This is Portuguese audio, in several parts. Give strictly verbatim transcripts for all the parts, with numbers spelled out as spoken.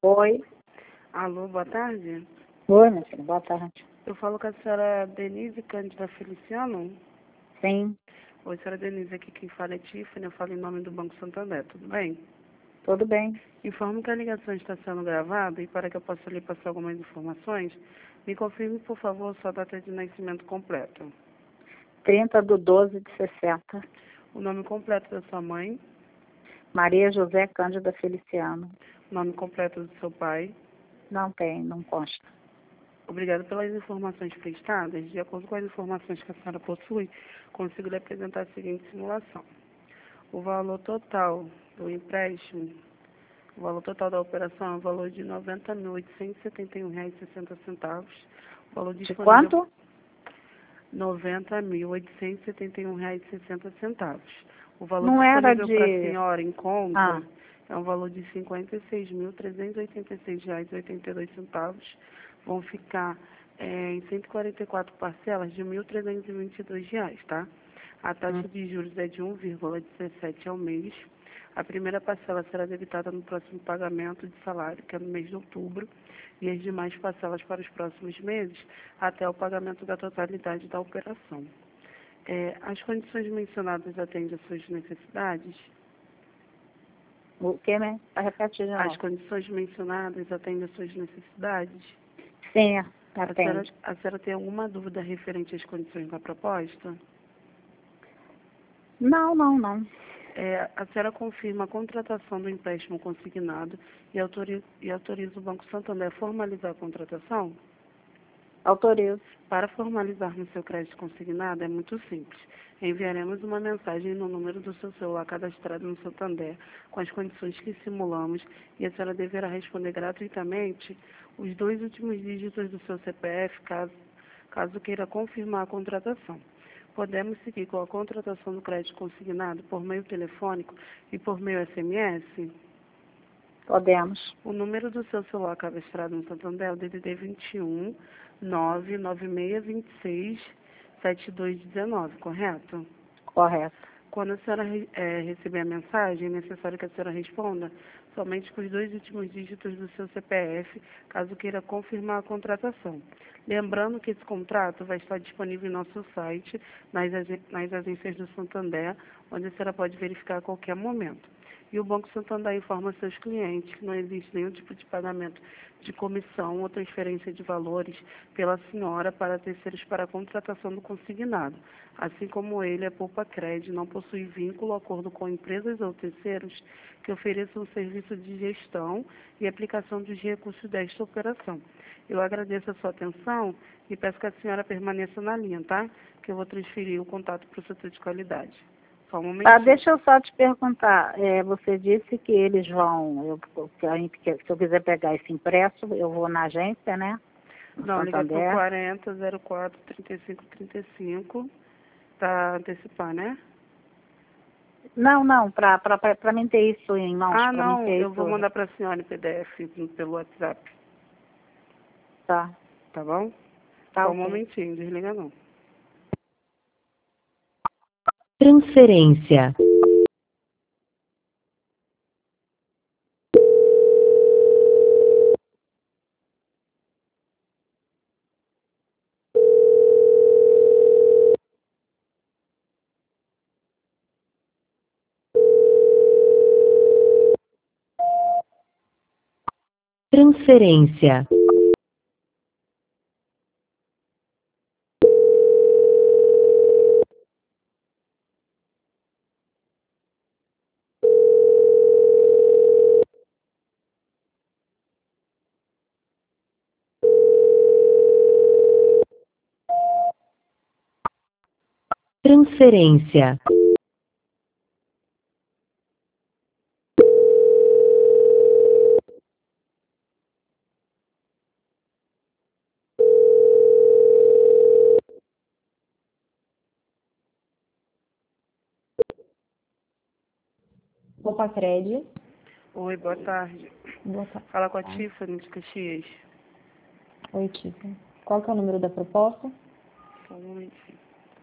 Oi. Alô, boa tarde. Oi, minha filha, boa tarde. Eu falo com a senhora Denise Cândida Feliciano. Sim, Oi, senhora Denise, aqui quem fala é Tiffany, eu falo em nome do Banco Santander, tudo bem? tudo bem. Informo que a ligação está sendo gravada e para que eu possa lhe passar algumas informações, me confirme, por favor, sua data de nascimento completa. trinta de doze de sessenta. O nome completo da sua mãe, Maria José Cândida Feliciano. o nome completo do seu pai. Não tem, não consta. Obrigada pelas informações prestadas. De acordo com as informações que a senhora possui, consigo lhe apresentar a seguinte simulação. O valor total do empréstimo, o valor total da operação é o valor de noventa mil oitocentos e setenta e um reais e sessenta centavos. O valor De disponível quanto? noventa mil oitocentos e setenta e um reais e sessenta centavos. O valor Não era disponível para a de... senhora em conta Ah, é um valor de cinquenta e seis mil trezentos e oitenta e seis reais e oitenta e dois centavos. Vão ficar é, em cento e quarenta e quatro parcelas de mil trezentos e vinte e dois reais, tá? A taxa hum, de juros é de um vírgula dezessete ao mês. A primeira parcela será debitada no próximo pagamento de salário, que é no mês de outubro, e as demais parcelas para os próximos meses, até o pagamento da totalidade da operação. É, as condições mencionadas atendem às suas necessidades? o que, né? Repete de As novo. condições mencionadas atendem às suas necessidades? Sim, A senhora, atende. a senhora tem alguma dúvida referente às condições da proposta? Não, não, não. É, a senhora confirma a contratação do empréstimo consignado e autoriza, e autoriza o Banco Santander a formalizar a contratação? Autorizo. Para formalizar no seu crédito consignado é muito simples. Enviaremos uma mensagem no número do seu celular cadastrado no Santander com as condições que simulamos e a senhora deverá responder gratuitamente os dois últimos dígitos do seu C P F caso, caso queira confirmar a contratação. Podemos seguir com a contratação do crédito consignado por meio telefônico e por meio S M S? Podemos. O número do seu celular cadastrado no Santander é o D D D vinte e um, nove nove seis dois seis, sete dois um nove, correto? Correto. Quando a senhora é, receber a mensagem, é necessário que a senhora responda somente com os dois últimos dígitos do seu C P F, caso queira confirmar a contratação. Lembrando que esse contrato vai estar disponível em nosso site, nas, agen- nas agências do Santander, onde a senhora pode verificar a qualquer momento. E o Banco Santander informa seus clientes que não existe nenhum tipo de pagamento de comissão ou transferência de valores pela senhora para terceiros para a contratação do consignado. Assim como ele, a Poupa Cred não possui vínculo ou acordo com empresas ou terceiros que ofereçam serviço de gestão e aplicação dos recursos desta operação. Eu agradeço a sua atenção e peço que a senhora permaneça na linha, tá? Que eu vou transferir o contato para o setor de qualidade. Só um Tá, momentinho. deixa eu só te perguntar. É, você disse que eles vão, eu, que a gente, que, se eu quiser pegar esse impresso, eu vou na agência, né? No Não, liga para o Santander. quarenta, zero quatro, trinta e cinco, trinta e cinco para antecipar, né? Não, não, para para mim ter isso em mãos, Ah, para mim não, ter eu vou isso, mandar para a senhora em P D F pelo WhatsApp, tá, tá bom? tá Só um ok. momentinho, desliga não. Transferência. Transferência. Transferência. Poupa Cred. Oi, boa tarde. Boa tarde. Fala com a Tiffany de Caxias. Oi, Tiffany. Qual que é o número da proposta? Só um momentinho.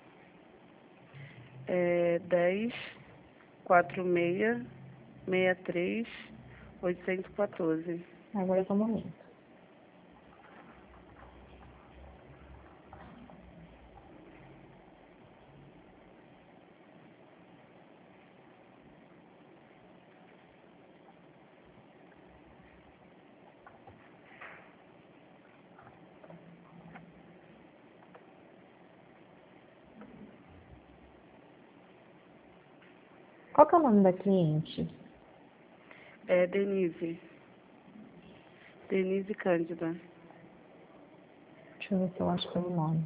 É dez, quarenta e seis, sessenta e três, oitocentos e quatorze. Agora é o momento. Qual que é o nome da cliente? É Denise. Denise Cândida. Deixa eu ver se eu acho pelo nome.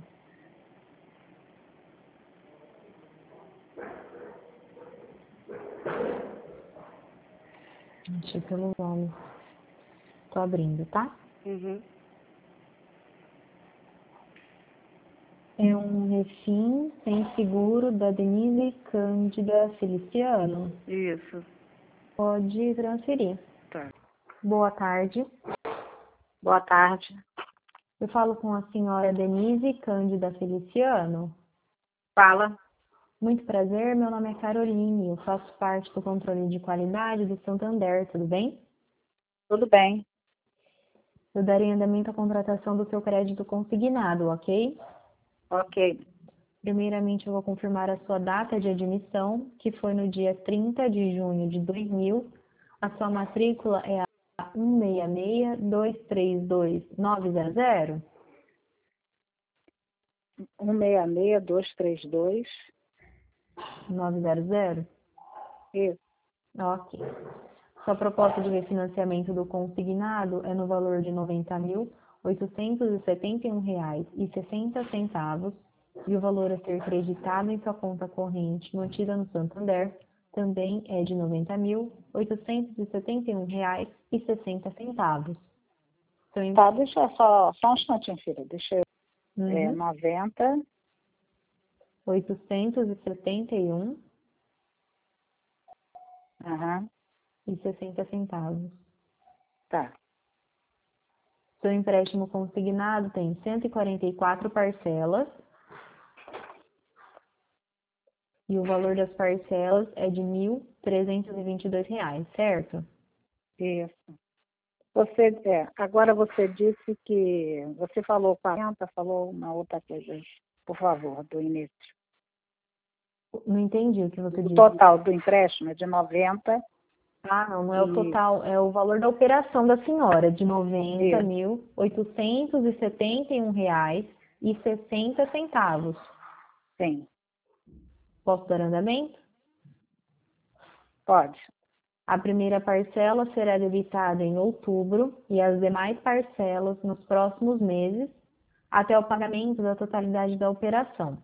Achei pelo nome. Tô abrindo, tá? Uhum. É um refim sem seguro da Denise Cândida Feliciano. Isso. Pode transferir. Tá. Boa tarde. Boa tarde. Eu falo com a senhora Denise Cândida Feliciano. Fala. Muito prazer, meu nome é Caroline. Eu faço parte do controle de qualidade do Santander, tudo bem? Tudo bem. Eu darei andamento à contratação do seu crédito consignado, ok? Ok. Primeiramente, eu vou confirmar a sua data de admissão, que foi no dia trinta de junho de dois mil. A sua matrícula é a um seis seis, dois três dois, nove zero zero? um seis seis, dois três dois. nove zero zero? Isso. Ok. Sua proposta de refinanciamento do consignado é no valor de noventa mil, oitocentos e setenta e um reais e sessenta centavos, e o valor a ser creditado em sua conta corrente mantida no Santander também é de noventa mil, oitocentos e setenta e um reais e sessenta centavos. Então, Tá, deixa eu só, só um instantinho, filha. Deixa eu. É uhum, noventa. oitocentos e setenta e um Aham. e sessenta centavos. Tá. Seu empréstimo consignado tem cento e quarenta e quatro parcelas e o valor das parcelas é de mil trezentos e vinte e dois reais, certo? Isso. Você, é, agora você disse que você falou quarenta, falou uma outra coisa, por favor, do início. Não entendi o que você O disse. total do empréstimo é de noventa. Ah, não, não é o E total, é o valor da operação da senhora, de noventa isso, mil, oitocentos e setenta e um reais e sessenta centavos. sim, Posso dar andamento? pode. A primeira parcela será debitada em outubro e as demais parcelas nos próximos meses, até o pagamento da totalidade da operação.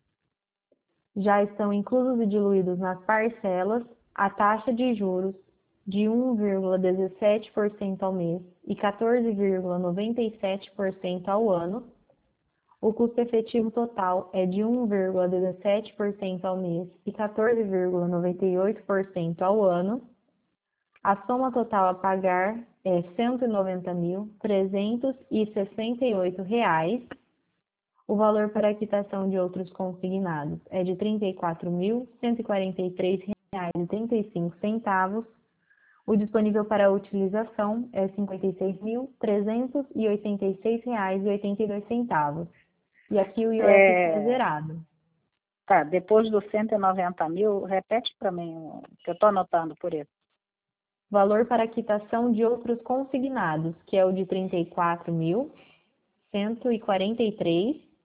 Já estão inclusos e diluídos nas parcelas a taxa de juros de um vírgula dezessete por cento ao mês e quatorze vírgula noventa e sete por cento ao ano. O custo efetivo total é de um vírgula dezessete por cento ao mês e quatorze vírgula noventa e oito por cento ao ano. A soma total a pagar é cento e noventa mil, trezentos e sessenta e oito reais. O valor para a quitação de outros consignados é de trinta e quatro mil, cento e quarenta e três reais e trinta e cinco centavos. O disponível para utilização é cinquenta e seis mil, trezentos e oitenta e seis reais e oitenta e dois centavos. E aqui o I O F está É, zerado. tá, depois dos cento e noventa mil, repete para mim, o que eu estou anotando por isso. Valor para a quitação de outros consignados, que é o de trinta e quatro mil, cento e quarenta e três reais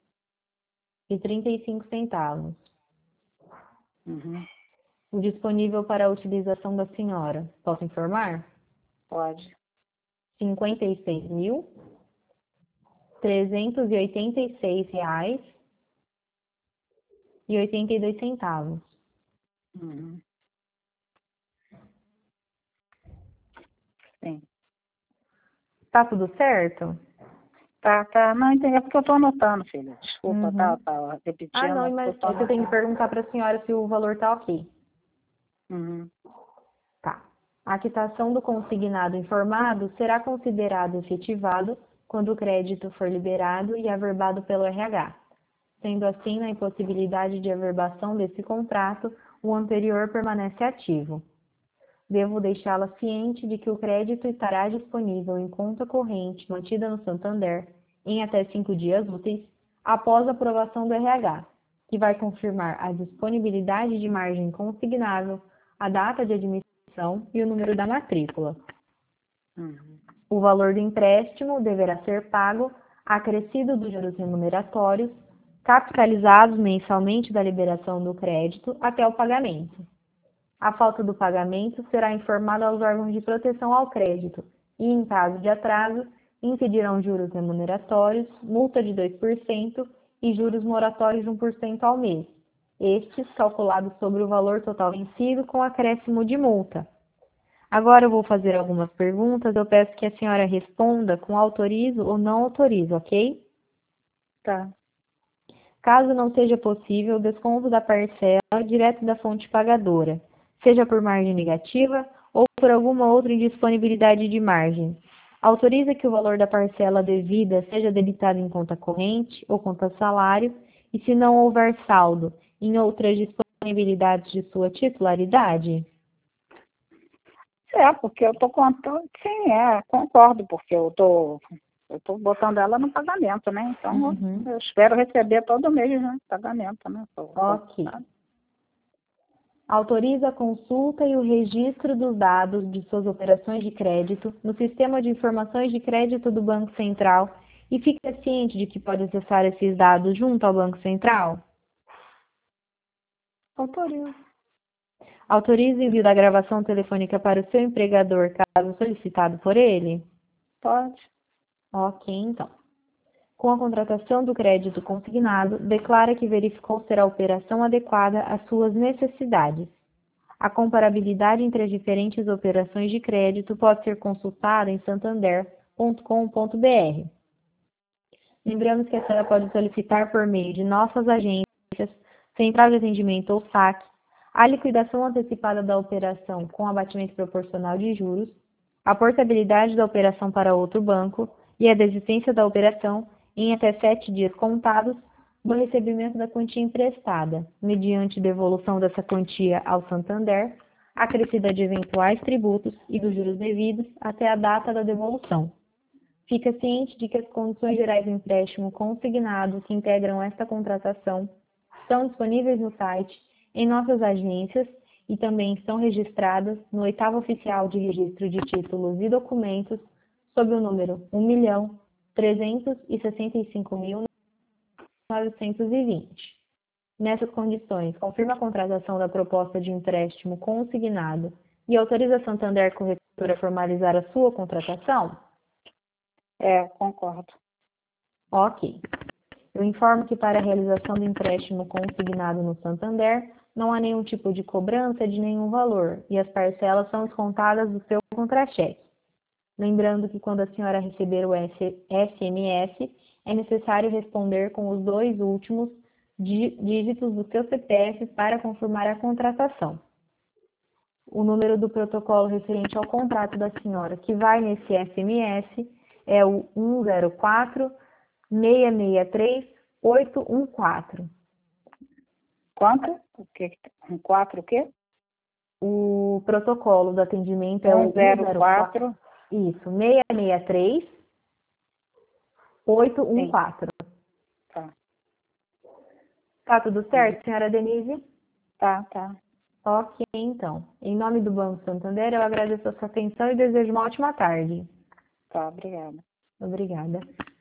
e trinta e cinco centavos. Uhum, O disponível para a utilização da senhora. Posso informar? pode. cinquenta e seis mil, trezentos e oitenta e seis reais e oitenta e dois centavos. Uhum. Sim. Tá tudo certo? Tá, tá. Não, entendi. É porque eu estou anotando, filha. Desculpa, tá, Uhum. tá Ah, repetindo, não, é porque eu mas estou é que eu tenho anotando. que perguntar para a senhora se o valor tá ok. Uhum. Tá. A quitação do consignado informado será considerado efetivado quando o crédito for liberado e averbado pelo R H. Sendo assim, na impossibilidade de averbação desse contrato, o anterior permanece ativo. devo deixá-la ciente de que o crédito estará disponível em conta corrente mantida no Santander em até cinco dias úteis após a aprovação do R H, que vai confirmar a disponibilidade de margem consignável, a data de admissão e o número da matrícula. Uhum. O valor do empréstimo deverá ser pago acrescido dos juros remuneratórios, capitalizados mensalmente da liberação do crédito até o pagamento. A falta do pagamento será informada aos órgãos de proteção ao crédito e, em caso de atraso, incidirão juros remuneratórios, multa de dois por cento e juros moratórios de um por cento ao mês, estes calculados sobre o valor total vencido com acréscimo de multa. Agora eu vou fazer algumas perguntas, eu peço que a senhora responda com autorizo ou não autorizo, ok? Tá. Caso não seja possível, desconto da parcela direto da fonte pagadora, seja por margem negativa ou por alguma outra indisponibilidade de margem. Autoriza que o valor da parcela devida seja debitado em conta corrente ou conta salário e, se não houver saldo, em outras disponibilidades de sua titularidade? É, porque eu estou contando, sim, é, concordo, porque eu estou eu tô botando ela no pagamento, né? Então, Uhum. eu espero receber todo mês, né? Pagamento, né? Tô- tô- Ok. Autoriza a consulta e o registro dos dados de suas operações de crédito no Sistema de Informações de Crédito do Banco Central e fica ciente de que pode acessar esses dados junto ao Banco Central? Autorizo. Autoriza o envio da gravação telefônica para o seu empregador, caso solicitado por ele? Pode. Ok, então. Com a contratação do crédito consignado, declara que verificou ser a operação adequada às suas necessidades. A comparabilidade entre as diferentes operações de crédito pode ser consultada em santander ponto com ponto br. Lembramos que a senhora pode solicitar por meio de nossas agências, central de atendimento ou saque, a liquidação antecipada da operação com abatimento proporcional de juros, a portabilidade da operação para outro banco e a desistência da operação em até sete dias contados do recebimento da quantia emprestada, mediante devolução dessa quantia ao Santander, acrescida de eventuais tributos e dos juros devidos até a data da devolução. Fica ciente de que as condições gerais do empréstimo consignado que integram esta contratação estão disponíveis no site, em nossas agências e também estão registradas no oitavo oficial de registro de títulos e documentos sob o número um milhão trezentos e sessenta e cinco mil novecentos e vinte. Nessas condições, confirma a contratação da proposta de empréstimo consignado e autoriza a Santander Corretora a formalizar a sua contratação? É, concordo. Ok. Eu informo que para a realização do empréstimo consignado no Santander, não há nenhum tipo de cobrança de nenhum valor e as parcelas são descontadas do seu contra-cheque. Lembrando que quando a senhora receber o S M S, é necessário responder com os dois últimos dígitos do seu C P F para confirmar a contratação. O número do protocolo referente ao contrato da senhora que vai nesse S M S é o um zero quatro, seis seis três, oito um quatro. Quanto? O quê? Um quatro o quê? O protocolo do atendimento é o um zero quatro. Isso, seis seis três, oito um quatro. Tá. Tá tudo certo, senhora Denise? Tá, tá. Ok, então. Em nome do Banco Santander, eu agradeço a sua atenção e desejo uma ótima tarde. Tá, obrigada. Obrigada.